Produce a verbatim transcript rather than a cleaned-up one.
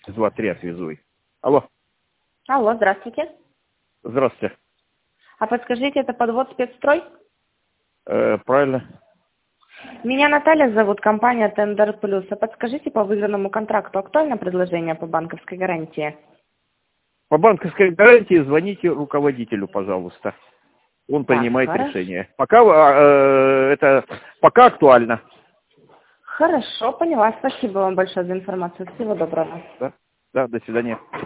два три отвезу. Алло. Алло, здравствуйте. Здравствуйте. А подскажите, это подвод спецстрой? Э, правильно. Меня Наталья зовут, компания Тендер Плюс. А подскажите, по выигранному контракту актуально предложение по банковской гарантии? По банковской гарантии звоните руководителю, пожалуйста. Он Так, принимает хорошо. решение. Пока э, это пока актуально. Хорошо, поняла. Спасибо вам большое за информацию. Всего доброго. Да, да, до свидания.